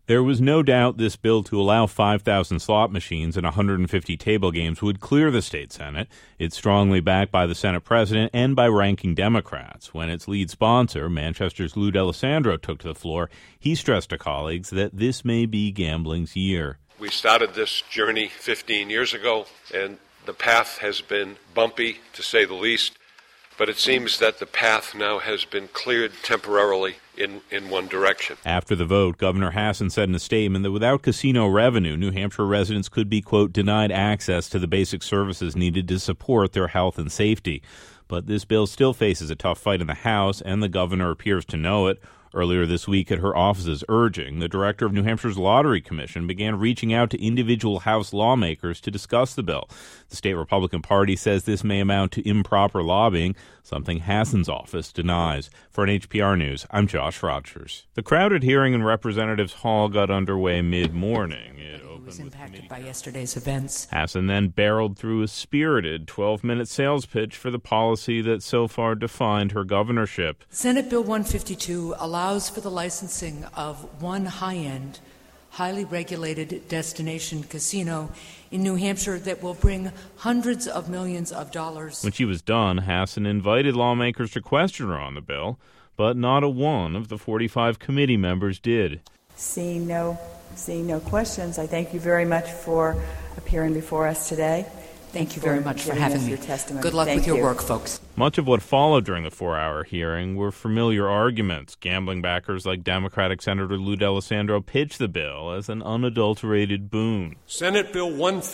There was no doubt this bill to allow 5,000 slot machines and 150 table games would clear the state Senate. It's strongly backed by the Senate president and by ranking Democrats. When its lead sponsor, Manchester's Lou D'Alessandro, took to the floor, he stressed to colleagues that this may be gambling's year. We started this journey 15 years ago, and the path has been bumpy, to say the least. But it seems that the path now has been cleared temporarily in one direction. After the vote, Governor Hassan said in a statement that without casino revenue, New Hampshire residents could be, quote, denied access to the basic services needed to support their health and safety. But this bill still faces a tough fight in the House, and the governor appears to know it. Earlier this week, at her office's urging, the director of New Hampshire's Lottery Commission began reaching out to individual House lawmakers to discuss the bill. The state Republican Party says this may amount to improper lobbying, something Hassan's office denies. For NHPR News, I'm Josh Rogers. The crowded hearing in Representatives Hall got underway mid-morning. It was impacted by yesterday's events. Hassan then barreled through a spirited 12-minute sales pitch for the policy that so far defined her governorship. Senate Bill 152 allows for the licensing of one high-end, highly regulated destination casino in New Hampshire that will bring hundreds of millions of dollars. When she was done, Hassan invited lawmakers to question her on the bill, but not a one of the 45 committee members did. Seeing no questions, I thank you very much for appearing before us today. Thank you very much for having me. Good luck with your work, folks. Much of what followed during the 4-hour hearing were familiar arguments. Gambling backers like Democratic Senator Lou D'Alessandro pitched the bill as an unadulterated boon. Senate Bill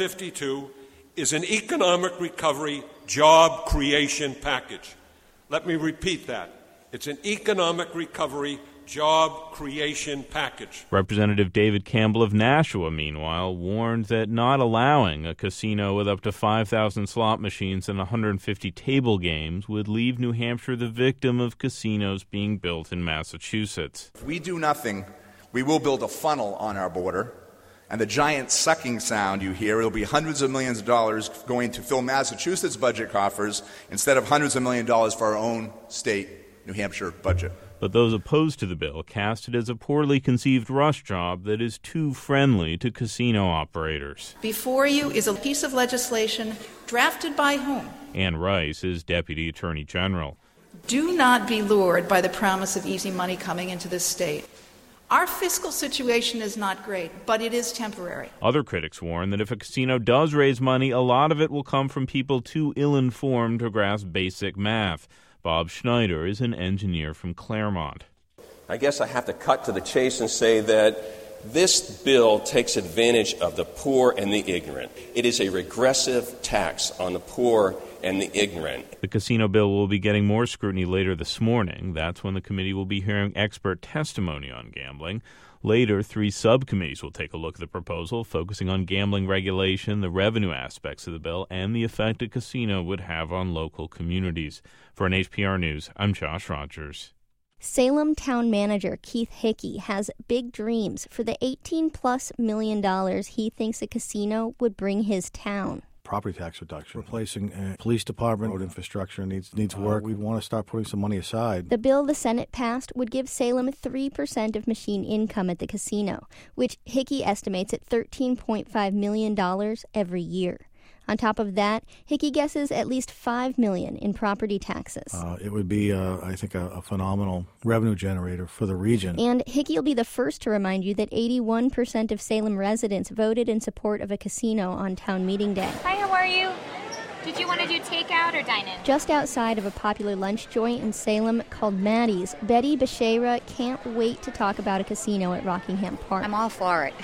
152 is an economic recovery job creation package. Let me repeat that. It's an economic recovery job creation package. Representative David Campbell of Nashua, meanwhile, warned that not allowing a casino with up to 5,000 slot machines and 150 table games would leave New Hampshire the victim of casinos being built in Massachusetts. If we do nothing, we will build a funnel on our border, and the giant sucking sound you hear, it'll be hundreds of millions of dollars going to fill Massachusetts' budget coffers instead of hundreds of millions of dollars for our own state, New Hampshire budget. But those opposed to the bill cast it as a poorly conceived rush job that is too friendly to casino operators. Before you is a piece of legislation drafted by whom? Ann Rice is Deputy Attorney General. Do not be lured by the promise of easy money coming into this state. Our fiscal situation is not great, but it is temporary. Other critics warn that if a casino does raise money, a lot of it will come from people too ill-informed to grasp basic math. Bob Schneider is an engineer from Claremont. I guess I have to cut to the chase and say that this bill takes advantage of the poor and the ignorant. It is a regressive tax on the poor and the ignorant. The casino bill will be getting more scrutiny later this morning. That's when the committee will be hearing expert testimony on gambling. Later, 3 subcommittees will take a look at the proposal, focusing on gambling regulation, the revenue aspects of the bill, and the effect a casino would have on local communities. For NHPR News, I'm Josh Rogers. Salem town manager Keith Hickey has big dreams for the $18+ million he thinks a casino would bring his town. Property tax reduction, replacing a police department, road infrastructure needs work. We want to start putting some money aside. The bill the Senate passed would give Salem 3% of machine income at the casino, which Hickey estimates at $13.5 million every year. On top of that, Hickey guesses at least $5 million in property taxes. It would be, I think, a phenomenal revenue generator for the region. And Hickey will be the first to remind you that 81% of Salem residents voted in support of a casino on town meeting day. Hi, how are you? Did you want to do takeout or dine-in? Just outside of a popular lunch joint in Salem called Maddie's, Betty Bashara can't wait to talk about a casino at Rockingham Park. I'm all for it,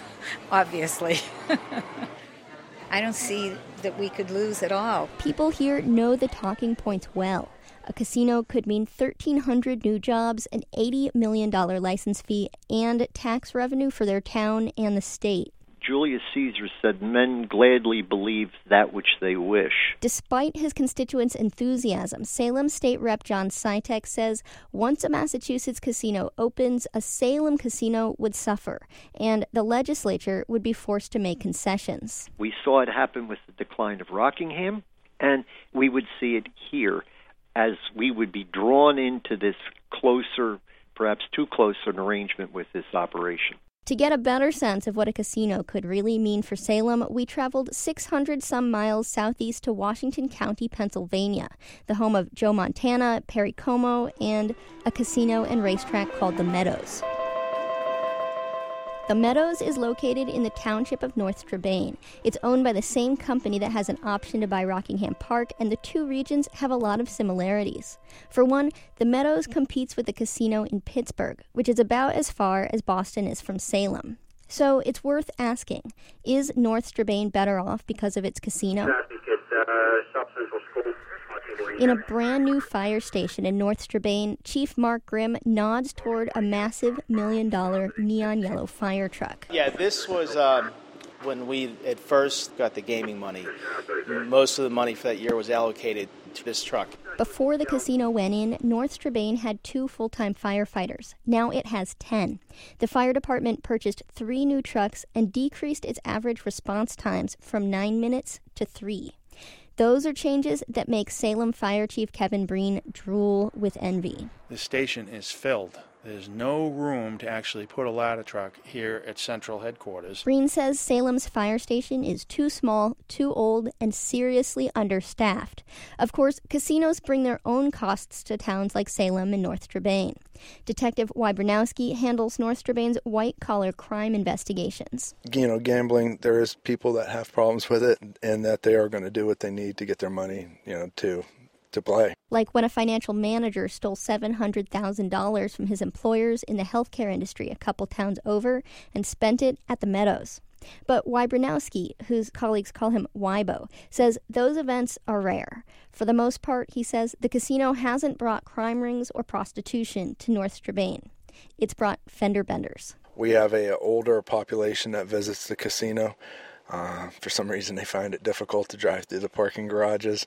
obviously. I don't see that we could lose at all. People here know the talking points well. A casino could mean 1,300 new jobs, an $80 million license fee, and tax revenue for their town and the state. Julius Caesar said, "Men gladly believe that which they wish." Despite his constituents' enthusiasm, Salem State Rep John Sytek says once a Massachusetts casino opens, a Salem casino would suffer, and the legislature would be forced to make concessions. We saw it happen with the decline of Rockingham, and we would see it here as we would be drawn into this closer, perhaps too close an arrangement with this operation. To get a better sense of what a casino could really mean for Salem, we traveled 600-some miles southeast to Washington County, Pennsylvania, the home of Joe Montana, Perry Como, and a casino and racetrack called The Meadows. The Meadows is located in the township of North Strabane. It's owned by the same company that has an option to buy Rockingham Park, and the two regions have a lot of similarities. For one, the Meadows competes with the casino in Pittsburgh, which is about as far as Boston is from Salem. So it's worth asking, is North Strabane better off because of its casino? In a brand new fire station in North Strabane, Chief Mark Grimm nods toward a massive $1 million neon yellow fire truck. Yeah, this was when we at first got the gaming money. Most of the money for that year was allocated to this truck. Before the casino went in, North Strabane had 2 full-time firefighters. Now it has 10. The fire department purchased 3 new trucks and decreased its average response times from 9 minutes to 3. Those are changes that make Salem Fire Chief Kevin Breen drool with envy. The station is filled. There's no room to actually put a ladder truck here at Central Headquarters. Breen says Salem's fire station is too small, too old, and seriously understaffed. Of course, casinos bring their own costs to towns like Salem and North Strabane. Detective Wybranowski handles North Strabane's white-collar crime investigations. You know, gambling, there is people that have problems with it, and that they are going to do what they need to get their money, to play. Like when a financial manager stole $700,000 from his employers in the healthcare industry a couple towns over and spent it at the Meadows. But Wybranowski, whose colleagues call him Wybo, says those events are rare. For the most part, he says, the casino hasn't brought crime rings or prostitution to North Strabane. It's brought fender benders. We have an older population that visits the casino. For some reason, they find it difficult to drive through the parking garages.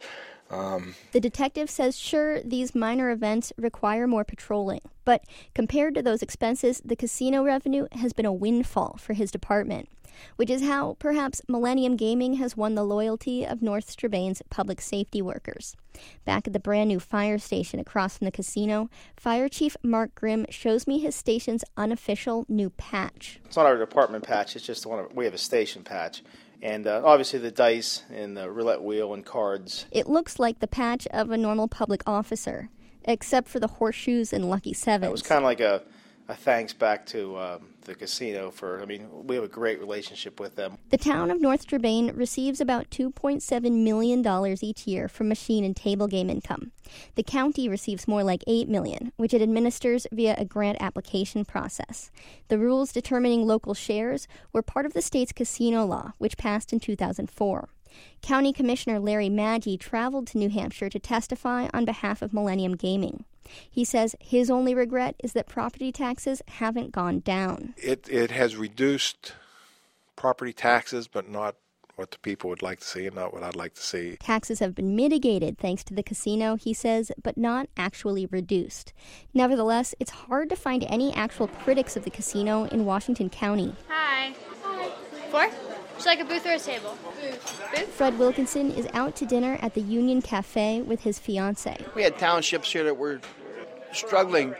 The detective says, sure, these minor events require more patrolling, but compared to those expenses, the casino revenue has been a windfall for his department, which is how perhaps Millennium Gaming has won the loyalty of North Strabane's public safety workers. Back at the brand new fire station across from the casino, Fire Chief Mark Grimm shows me his station's unofficial new patch. It's not our department patch, it's just we have a station patch. And obviously the dice and the roulette wheel and cards. It looks like the patch of a normal public officer, except for the horseshoes and lucky sevens. It was kind of like a thanks back to the casino we have a great relationship with them. The town of North Strabane receives about $2.7 million each year from machine and table game income. The county receives more like $8 million, which it administers via a grant application process. The rules determining local shares were part of the state's casino law, which passed in 2004. County Commissioner Larry Maggi traveled to New Hampshire to testify on behalf of Millennium Gaming. He says his only regret is that property taxes haven't gone down. It has reduced property taxes, but not what the people would like to see and not what I'd like to see. Taxes have been mitigated thanks to the casino, he says, but not actually reduced. Nevertheless, it's hard to find any actual critics of the casino in Washington County. Hi. Hi. 4? Would you like a booth or a table? Booth. Fred Wilkinson is out to dinner at the Union Cafe with his fiancée. We had townships here that were struggling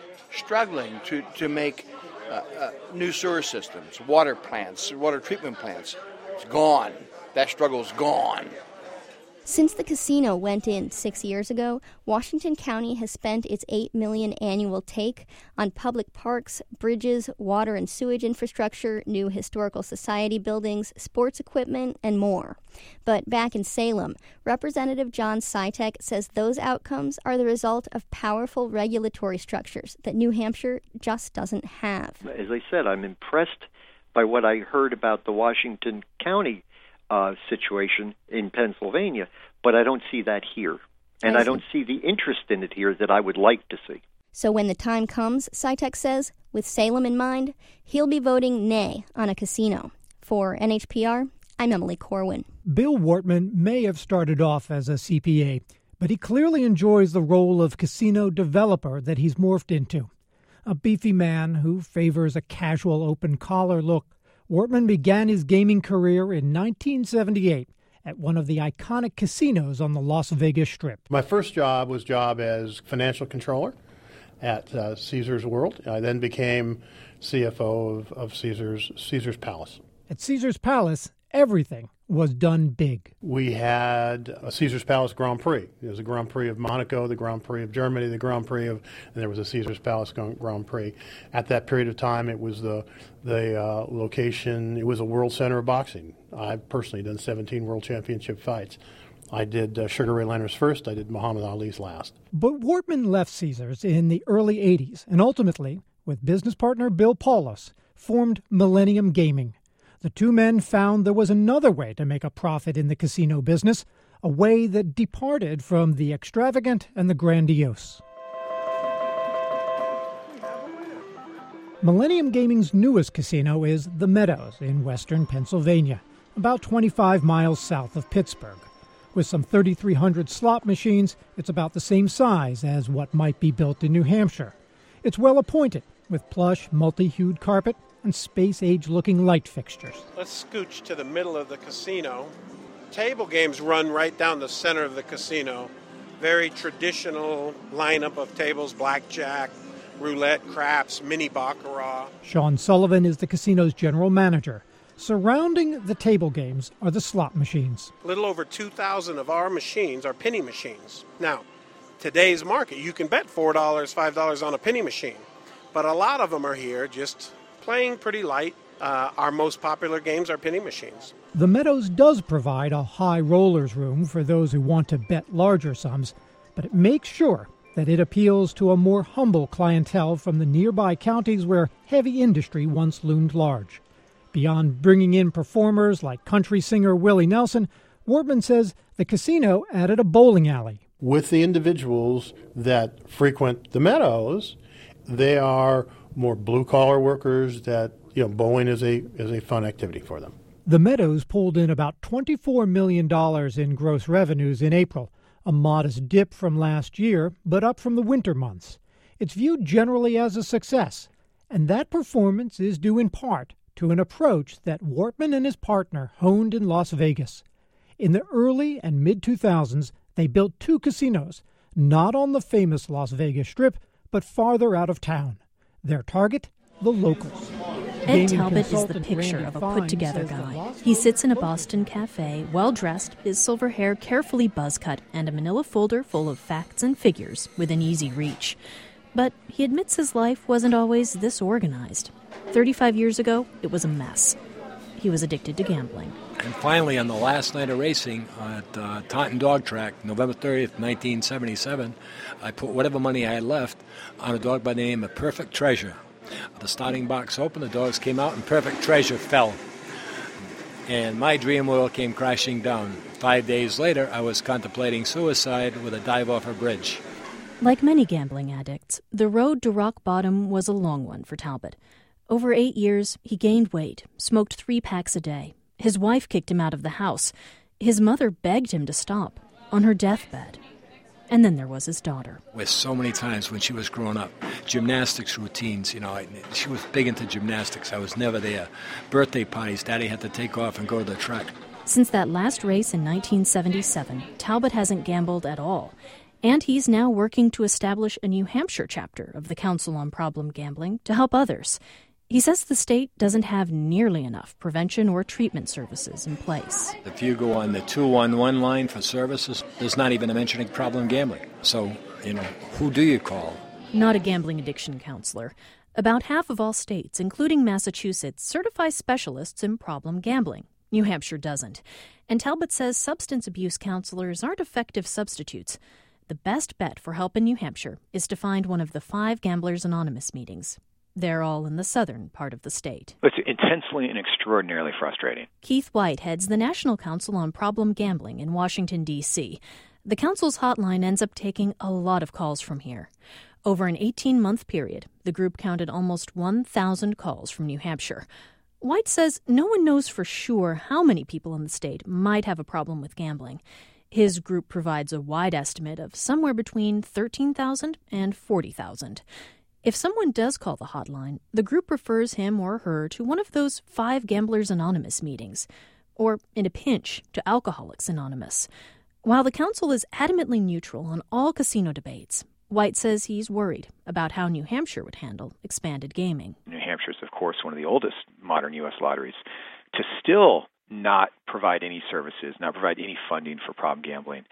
to make new sewer systems, water plants, water treatment plants. It's gone. That struggle's gone. Since the casino went in 6 years ago, Washington County has spent its $8 million annual take on public parks, bridges, water and sewage infrastructure, new historical society buildings, sports equipment, and more. But back in Salem, Representative John Sytek says those outcomes are the result of powerful regulatory structures that New Hampshire just doesn't have. As I said, I'm impressed by what I heard about the Washington County situation in Pennsylvania, but I don't see that here. And I don't see the interest in it here that I would like to see. So when the time comes, Sytek says, with Salem in mind, he'll be voting nay on a casino. For NHPR, I'm Emily Corwin. Bill Wortman may have started off as a CPA, but he clearly enjoys the role of casino developer that he's morphed into. A beefy man who favors a casual open-collar look, Wortman began his gaming career in 1978 at one of the iconic casinos on the Las Vegas Strip. My first job was as financial controller. at Caesars World. I then became CFO of Caesars Palace. At Caesars Palace, everything was done big. We had a Caesars Palace Grand Prix. There was a Grand Prix of Monaco, the Grand Prix of Germany, the Grand Prix and there was a Caesars Palace Grand Prix. At that period of time, it was the location, it was a world center of boxing. I've personally done 17 world championship fights. I did Sugar Ray Leonard's first, I did Muhammad Ali's last. But Wortman left Caesars in the early 80s and ultimately, with business partner Bill Paulos, formed Millennium Gaming. The two men found there was another way to make a profit in the casino business, a way that departed from the extravagant and the grandiose. Millennium Gaming's newest casino is The Meadows in western Pennsylvania, about 25 miles south of Pittsburgh. With some 3,300 slot machines, it's about the same size as what might be built in New Hampshire. It's well appointed, with plush, multi-hued carpet and space-age-looking light fixtures. Let's scooch to the middle of the casino. Table games run right down the center of the casino. Very traditional lineup of tables, blackjack, roulette, craps, mini baccarat. Sean Sullivan is the casino's general manager. Surrounding the table games are the slot machines. A little over 2,000 of our machines are penny machines. Now, today's market, you can bet $4, $5 on a penny machine, but a lot of them are here just playing pretty light. Our most popular games are penny machines. The Meadows does provide a high rollers room for those who want to bet larger sums, but it makes sure that it appeals to a more humble clientele from the nearby counties where heavy industry once loomed large. Beyond bringing in performers like country singer Willie Nelson, Wortman says the casino added a bowling alley. With the individuals that frequent the Meadows, they are more blue-collar workers that, bowling is a fun activity for them. The Meadows pulled in about $24 million in gross revenues in April, a modest dip from last year, but up from the winter months. It's viewed generally as a success, and that performance is due in part to an approach that Wortman and his partner honed in Las Vegas. In the early and mid-2000s, they built two casinos, not on the famous Las Vegas Strip, but farther out of town. Their target, the locals. Ed Talbot is the picture of a put-together guy. He sits in a Boston cafe, well-dressed, his silver hair carefully buzz-cut, and a manila folder full of facts and figures within easy reach. But he admits his life wasn't always this organized. 35 years ago, it was a mess. He was addicted to gambling. And finally, on the last night of racing at Taunton Dog Track, November 30th, 1977, I put whatever money I had left on a dog by the name of Perfect Treasure. The starting box opened, the dogs came out, and Perfect Treasure fell. And my dream world came crashing down. 5 days later, I was contemplating suicide with a dive off a bridge. Like many gambling addicts, the road to rock bottom was a long one for Talbot. Over 8 years, he gained weight, smoked 3 packs a day. His wife kicked him out of the house. His mother begged him to stop, on her deathbed. And then there was his daughter. With so many times when she was growing up, gymnastics routines, she was big into gymnastics. I was never there. Birthday parties, Daddy had to take off and go to the track. Since that last race in 1977, Talbot hasn't gambled at all. And he's now working to establish a New Hampshire chapter of the Council on Problem Gambling to help others. He says the state doesn't have nearly enough prevention or treatment services in place. If you go on the 211 line for services, there's not even a mention of problem gambling. So, who do you call? Not a gambling addiction counselor. About half of all states, including Massachusetts, certify specialists in problem gambling. New Hampshire doesn't. And Talbot says substance abuse counselors aren't effective substitutes. The best bet for help in New Hampshire is to find one of the 5 Gamblers Anonymous meetings. They're all in the southern part of the state. It's intensely and extraordinarily frustrating. Keith White heads the National Council on Problem Gambling in Washington, D.C. The council's hotline ends up taking a lot of calls from here. Over an 18-month period, the group counted almost 1,000 calls from New Hampshire. White says no one knows for sure how many people in the state might have a problem with gambling. His group provides a wide estimate of somewhere between 13,000 and 40,000. If someone does call the hotline, the group refers him or her to one of those 5 Gamblers Anonymous meetings, or, in a pinch, to Alcoholics Anonymous. While the council is adamantly neutral on all casino debates, White says he's worried about how New Hampshire would handle expanded gaming. New Hampshire is, of course, one of the oldest modern U.S. lotteries. To still not provide any services, not provide any funding for problem gambling,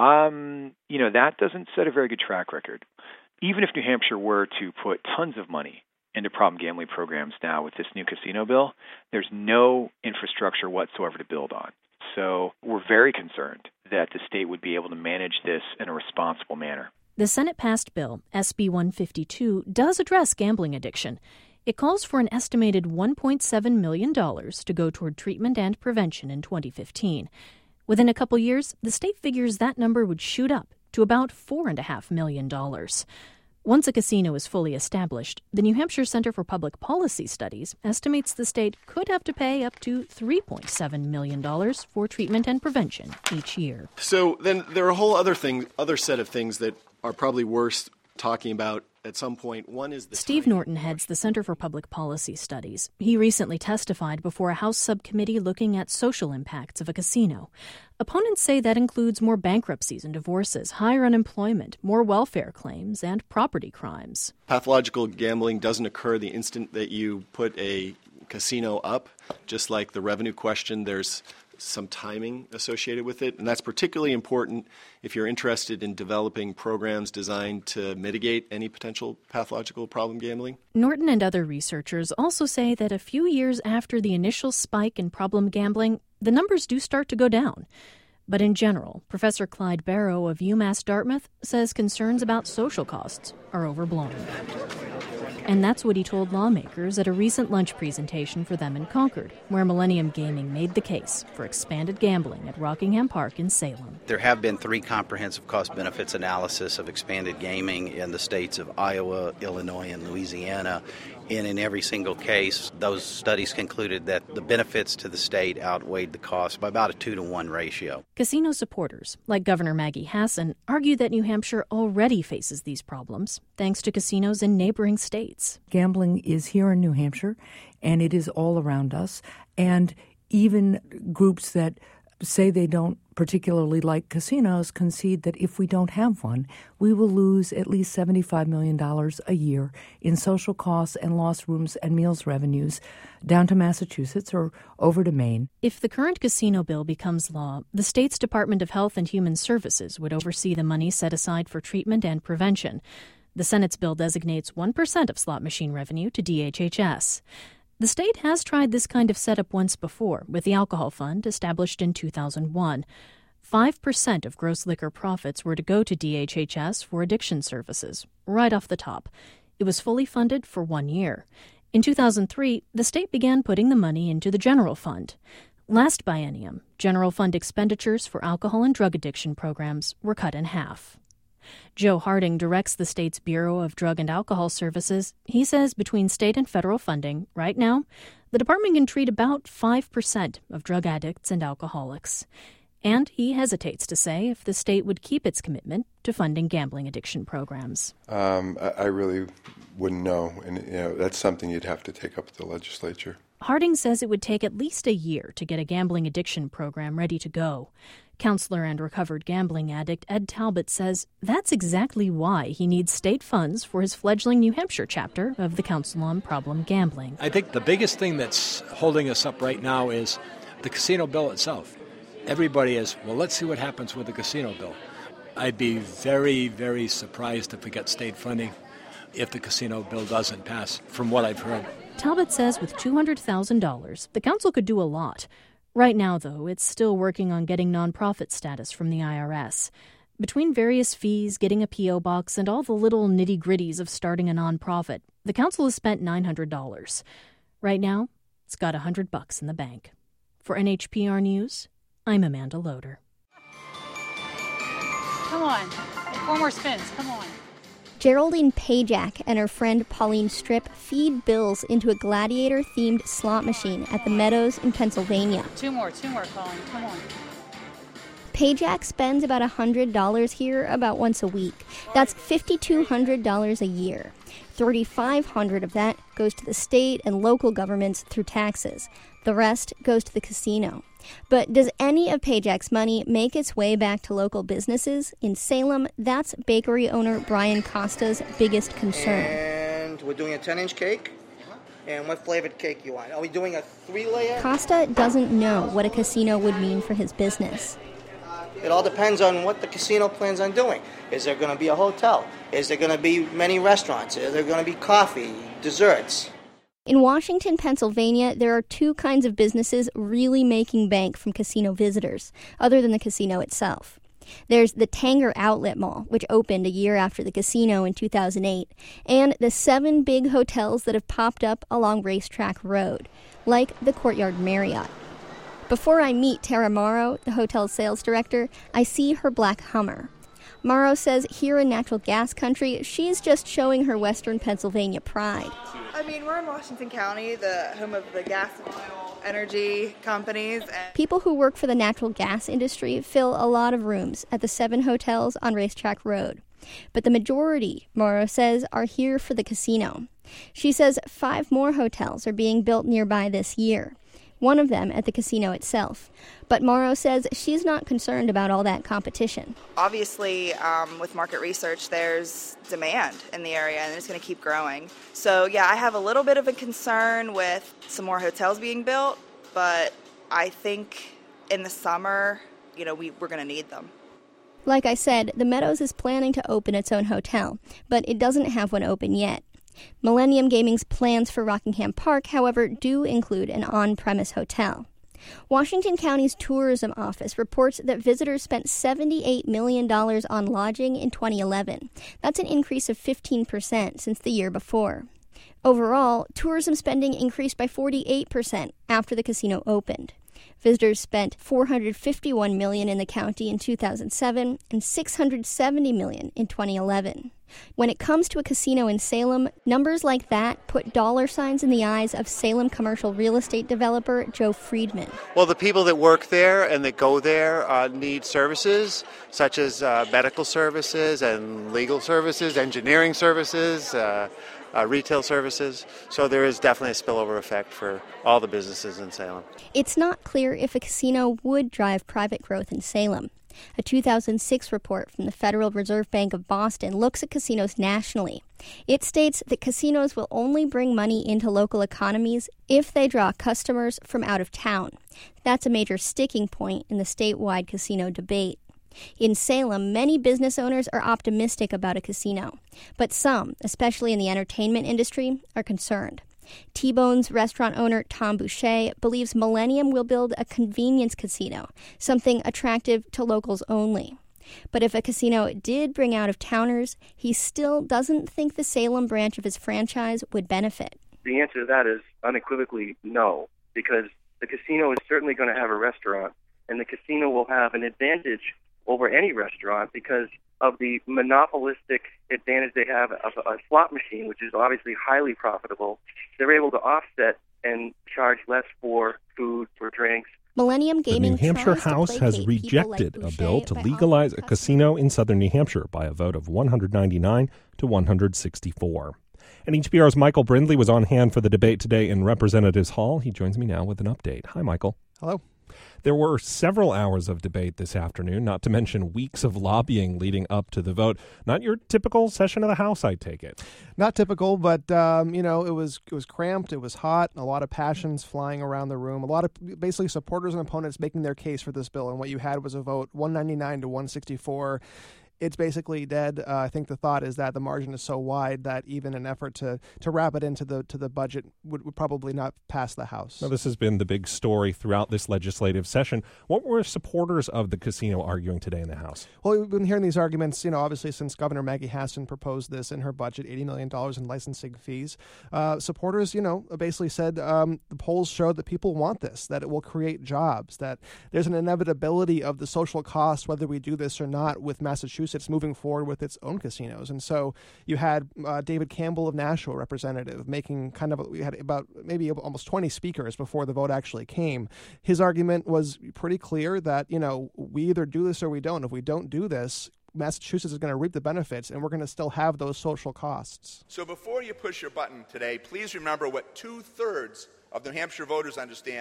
that doesn't set a very good track record. Even if New Hampshire were to put tons of money into problem gambling programs now with this new casino bill, there's no infrastructure whatsoever to build on. So we're very concerned that the state would be able to manage this in a responsible manner. The Senate-passed bill, SB 152, does address gambling addiction. It calls for an estimated $1.7 million to go toward treatment and prevention in 2015. Within a couple years, the state figures that number would shoot up to about $4.5 million. Once a casino is fully established, the New Hampshire Center for Public Policy Studies estimates the state could have to pay up to $3.7 million for treatment and prevention each year. So then there are a whole other set of things that are probably worth talking about at some point. One is Steve Norton heads the Center for Public Policy Studies. He recently testified before a House subcommittee looking at social impacts of a casino. Opponents say that includes more bankruptcies and divorces, higher unemployment, more welfare claims, and property crimes. Pathological gambling doesn't occur the instant that you put a casino up. Just like the revenue question, there's some timing associated with it, and that's particularly important if you're interested in developing programs designed to mitigate any potential pathological problem gambling. Norton and other researchers also say that a few years after the initial spike in problem gambling, the numbers do start to go down. But in general, Professor Clyde Barrow of UMass Dartmouth says concerns about social costs are overblown. And that's what he told lawmakers at a recent lunch presentation for them in Concord, where Millennium Gaming made the case for expanded gambling at Rockingham Park in Salem. There have been 3 comprehensive cost-benefits analysis of expanded gaming in the states of Iowa, Illinois, and Louisiana. And in every single case, those studies concluded that the benefits to the state outweighed the cost by about a 2-to-1 ratio. Casino supporters, like Governor Maggie Hassan, argue that New Hampshire already faces these problems, thanks to casinos in neighboring states. Gambling is here in New Hampshire, and it is all around us. And even groups that say they don't particularly like casinos concede that if we don't have one, we will lose at least $75 million a year in social costs and lost rooms and meals revenues down to Massachusetts or over to Maine. If the current casino bill becomes law, the state's Department of Health and Human Services would oversee the money set aside for treatment and prevention. The Senate's bill designates 1% of slot machine revenue to DHHS. The state has tried this kind of setup once before with the Alcohol Fund established in 2001. 5% of gross liquor profits were to go to DHHS for addiction services, right off the top. It was fully funded for 1 year. In 2003, the state began putting the money into the General Fund. Last biennium, General Fund expenditures for alcohol and drug addiction programs were cut in half. Joe Harding directs the state's Bureau of Drug and Alcohol Services. He says between state and federal funding, right now, the department can treat about 5% of drug addicts and alcoholics. And he hesitates to say if the state would keep its commitment to funding gambling addiction programs. I really wouldn't know, and that's something you'd have to take up with the legislature. Harding says it would take at least a year to get a gambling addiction program ready to go. Counselor and recovered gambling addict Ed Talbot says that's exactly why he needs state funds for his fledgling New Hampshire chapter of the Council on Problem Gambling. I think the biggest thing that's holding us up right now is the casino bill itself. Everybody is, well, let's see what happens with the casino bill. I'd be very, very surprised if we get state funding if the casino bill doesn't pass, from what I've heard. Talbot says with $200,000, the council could do a lot. Right now, though, it's still working on getting nonprofit status from the IRS. Between various fees, getting a P.O. box, and all the little nitty-gritties of starting a nonprofit, the council has spent $900. Right now, it's got $100 in the bank. For NHPR News, I'm Amanda Loader. Come on. 4 more spins. Come on. Geraldine Pajak and her friend Pauline Strip feed bills into a gladiator-themed slot machine at the Meadows in Pennsylvania. 2 more, Pauline. Come on. Pajak spends about $100 here about once a week. That's $5,200 a year. $3,500 of that goes to the state and local governments through taxes. The rest goes to the casino. But does any of Paycheck's money make its way back to local businesses? In Salem, that's bakery owner Brian Costa's biggest concern. And we're doing a 10-inch cake. And what flavored cake you want? Are we doing a 3-layer? Costa doesn't know what a casino would mean for his business. It all depends on what the casino plans on doing. Is there going to be a hotel? Is there going to be many restaurants? Is there going to be coffee, desserts? In Washington, Pennsylvania, there are two kinds of businesses really making bank from casino visitors, other than the casino itself. There's the Tanger Outlet Mall, which opened a year after the casino in 2008, and the 7 big hotels that have popped up along Racetrack Road, like the Courtyard Marriott. Before I meet Tara Morrow, the hotel's sales director, I see her black Hummer. Morrow says here in natural gas country, she's just showing her Western Pennsylvania pride. I mean, we're in Washington County, the home of the gas and oil energy companies. And people who work for the natural gas industry fill a lot of rooms at the 7 hotels on Racetrack Road. But the majority, Morrow says, are here for the casino. She says 5 more hotels are being built nearby this year, one of them at the casino itself. But Morrow says she's not concerned about all that competition. obviously, with market research, there's demand in the area, and it's going to keep growing. So, yeah, I have a little bit of a concern with some more hotels being built, but I think in the summer, we're going to need them. Like I said, the Meadows is planning to open its own hotel, but it doesn't have one open yet. Millennium Gaming's plans for Rockingham Park, however, do include an on-premise hotel. Washington County's tourism office reports that visitors spent $78 million on lodging in 2011. That's an increase of 15% since the year before. Overall, tourism spending increased by 48% after the casino opened. Visitors spent $451 million in the county in 2007 and $670 million in 2011. When it comes to a casino in Salem, numbers like that put dollar signs in the eyes of Salem commercial real estate developer Joe Friedman. Well, the people that work there and that go there need services such as medical services and legal services, engineering services, retail services. So there is definitely a spillover effect for all the businesses in Salem. It's not clear if a casino would drive private growth in Salem. A 2006 report from the Federal Reserve Bank of Boston looks at casinos nationally. It states that casinos will only bring money into local economies if they draw customers from out of town. That's a major sticking point in the statewide casino debate. In Salem, many business owners are optimistic about a casino, but some, especially in the entertainment industry, are concerned. T-Bone's restaurant owner Tom Boucher believes Millennium will build a convenience casino, something attractive to locals only. But if a casino did bring out-of-towners, he still doesn't think the Salem branch of his franchise would benefit. The answer to that is unequivocally no, because the casino is certainly going to have a restaurant, and the casino will have an advantage over any restaurant because of the monopolistic advantage they have of a slot machine, which is obviously highly profitable. They're able to offset and charge less for food, for drinks. Millennium Gaming. The New Hampshire House has rejected a bill to legalize a casino in southern New Hampshire by a vote of 199 to 164. And HPR's Michael Brindley was on hand for the debate today in Representatives Hall. He joins me now with an update. Hi, Michael. Hello. There were several hours of debate this afternoon, not to mention weeks of lobbying leading up to the vote. Not your typical session of the House, I take it. Not typical, but it was cramped, it was hot, a lot of passions flying around the room, a lot of basically supporters and opponents making their case for this bill, and what you had was a vote 199 to 164. It's basically dead. I think the thought is that the margin is so wide that even an effort to wrap it into the budget would probably not pass the House. Now, this has been the big story throughout this legislative session. What were supporters of the casino arguing today in the House? Well, we've been hearing these arguments, obviously since Governor Maggie Hassan proposed this in her budget, $80 million in licensing fees. Supporters, basically said the polls showed that people want this, that it will create jobs, that there's an inevitability of the social cost, whether we do this or not, with Massachusetts moving forward with its own casinos. And so you had David Campbell of Nashua, representative, making we had about maybe almost 20 speakers before the vote actually came. His argument was pretty clear that, we either do this or we don't. If we don't do this, Massachusetts is going to reap the benefits, and we're going to still have those social costs. So before you push your button today, please remember what 2/3 of New Hampshire voters understand,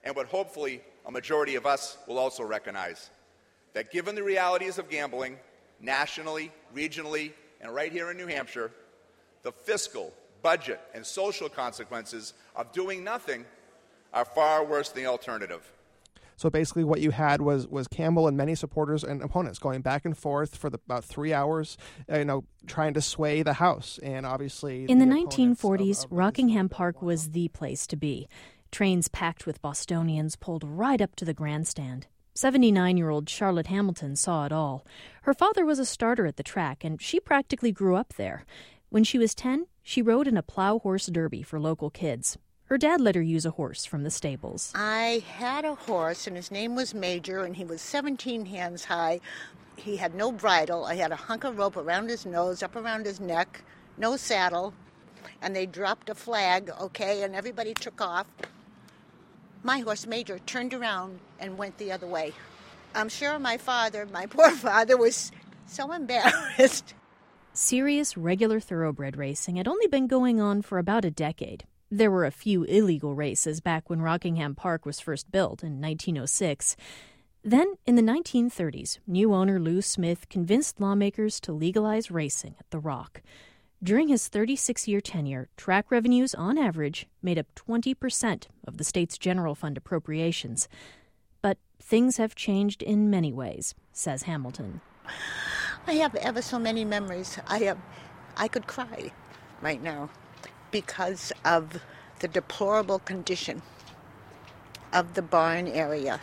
and what hopefully a majority of us will also recognize, that given the realities of gambling, nationally, regionally, and right here in New Hampshire, the fiscal, budget, and social consequences of doing nothing are far worse than the alternative. So basically what you had was Campbell and many supporters and opponents going back and forth for about 3 hours, trying to sway the House. And obviously... In the 1940s, Rockingham Park was the place to be. Trains packed with Bostonians pulled right up to the grandstand. 79-year-old Charlotte Hamilton saw it all. Her father was a starter at the track, and she practically grew up there. When she was 10, she rode in a plow horse derby for local kids. Her dad let her use a horse from the stables. I had a horse, and his name was Major, and he was 17 hands high. He had no bridle. I had a hunk of rope around his nose, up around his neck, no saddle, and they dropped a flag, and everybody took off. My horse, Major, turned around and went the other way. I'm sure my poor father, was so embarrassed. Serious, regular thoroughbred racing had only been going on for about a decade. There were a few illegal races back when Rockingham Park was first built in 1906. Then, in the 1930s, new owner Lou Smith convinced lawmakers to legalize racing at the Rock. During his 36-year tenure, track revenues, on average, made up 20% of the state's general fund appropriations. But things have changed in many ways, says Hamilton. I have ever so many memories. I could cry right now because of the deplorable condition of the barn area.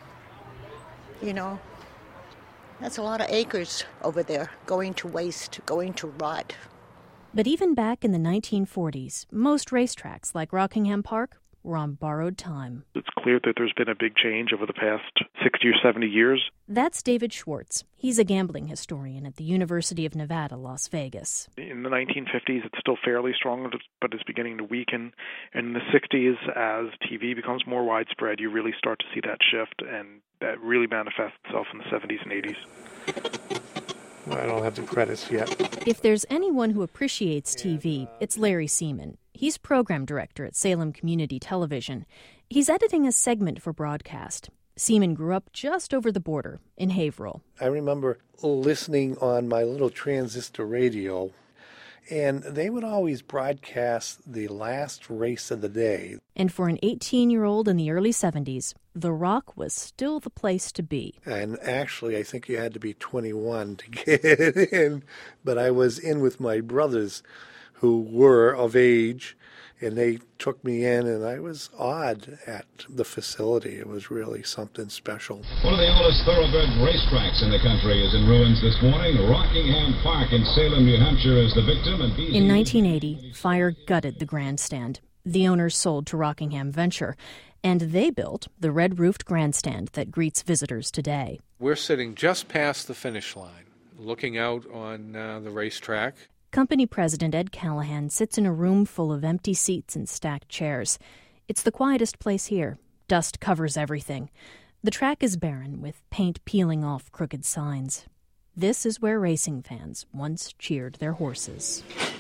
That's a lot of acres over there going to waste, going to rot. But even back in the 1940s, most racetracks like Rockingham Park were on borrowed time. It's clear that there's been a big change over the past 60 or 70 years. That's David Schwartz. He's a gambling historian at the University of Nevada, Las Vegas. In the 1950s, it's still fairly strong, but it's beginning to weaken. And in the 60s, as TV becomes more widespread, you really start to see that shift, and that really manifests itself in the 70s and 80s. I don't have the credits yet. If there's anyone who appreciates TV, it's Larry Seaman. He's program director at Salem Community Television. He's editing a segment for broadcast. Seaman grew up just over the border in Haverhill. I remember listening on my little transistor radio, and they would always broadcast the last race of the day. And for an 18-year-old in the early 70s, The Rock was still the place to be. And actually, I think you had to be 21 to get in. But I was in with my brothers who were of age, and they took me in, and I was awed at the facility. It was really something special. One of the oldest thoroughbred racetracks in the country is in ruins this morning. Rockingham Park in Salem, New Hampshire is the victim. In 1980, fire gutted the grandstand. The owners sold to Rockingham Venture, and they built the red-roofed grandstand that greets visitors today. We're sitting just past the finish line, looking out on the racetrack. Company president Ed Callahan sits in a room full of empty seats and stacked chairs. It's the quietest place here. Dust covers everything. The track is barren, with paint peeling off crooked signs. This is where racing fans once cheered their horses.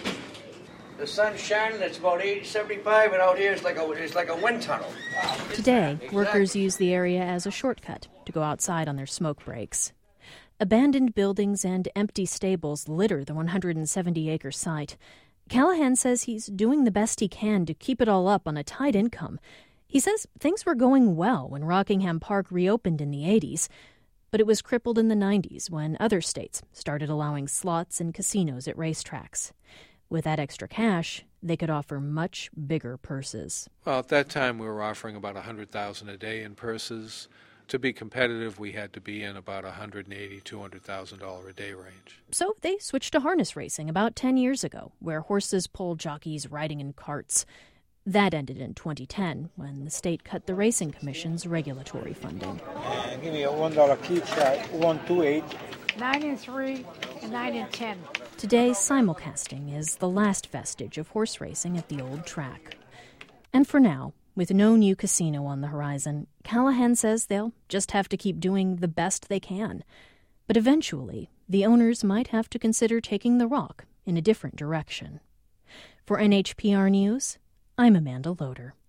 The sun's shining, it's about 75, and out here it's like a wind tunnel. Wow. Today, workers use the area as a shortcut to go outside on their smoke breaks. Abandoned buildings and empty stables litter the 170-acre site. Callahan says he's doing the best he can to keep it all up on a tight income. He says things were going well when Rockingham Park reopened in the 80s, but it was crippled in the 90s when other states started allowing slots and casinos at racetracks. With that extra cash, they could offer much bigger purses. Well, at that time, we were offering about $100,000 a day in purses. To be competitive, we had to be in about $180,000 to $200,000 a day range. So they switched to harness racing about 10 years ago, where horses pull jockeys riding in carts. That ended in 2010, when the state cut the Racing Commission's regulatory funding. Give me a $1 keep shot, 128. 9 and 3, and 9 and 10. Today, simulcasting is the last vestige of horse racing at the old track. And for now, with no new casino on the horizon, Callahan says they'll just have to keep doing the best they can. But eventually, the owners might have to consider taking the Rock in a different direction. For NHPR News, I'm Amanda Loader.